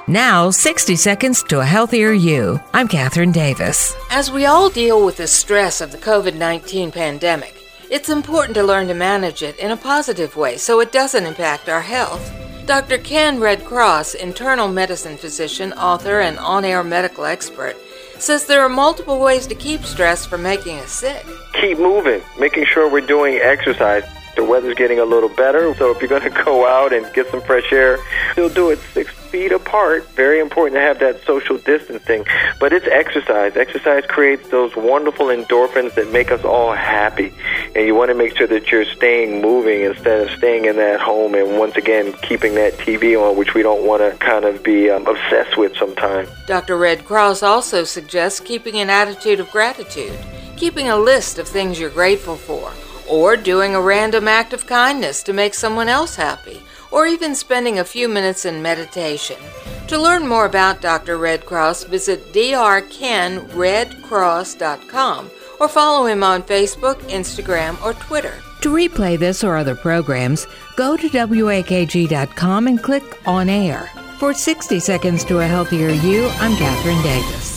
Now, 60 Seconds to a Healthier You. I'm Catherine Davis. As we all deal with the stress of the COVID-19 pandemic, it's important to learn to manage it in a positive way so it doesn't impact our health. Dr. Ken Red Cross, internal medicine physician, author, and on-air medical expert, says there are multiple ways to keep stress from making us sick. Keep moving, making sure we're doing exercise. The weather's getting a little better, so if you're going to go out and get some fresh air, still do it 6 feet apart. Very important to have that social distancing. But it's exercise. Exercise creates those wonderful endorphins that make us all happy. And you want to make sure that you're staying moving instead of staying in that home and, once again, keeping that TV on, which we don't want to kind of be obsessed with sometimes. Dr. Red Cross also suggests keeping an attitude of gratitude, keeping a list of things you're grateful for, or doing a random act of kindness to make someone else happy, or even spending a few minutes in meditation. To learn more about Dr. Red Cross, visit drkenredcross.com or follow him on Facebook, Instagram, or Twitter. To replay this or other programs, go to WAKG.com and click On Air. For 60 Seconds to a Healthier You, I'm Catherine Davis.